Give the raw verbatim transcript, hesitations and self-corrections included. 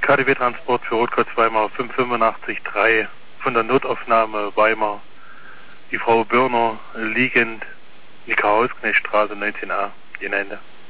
K D W-Transport für Rotkreuz Weimar fünf fünf acht drei von der Notaufnahme Weimar. Die Frau Birner liegend, Nika-Hausknecht-Straße neunzehn a, Jenende.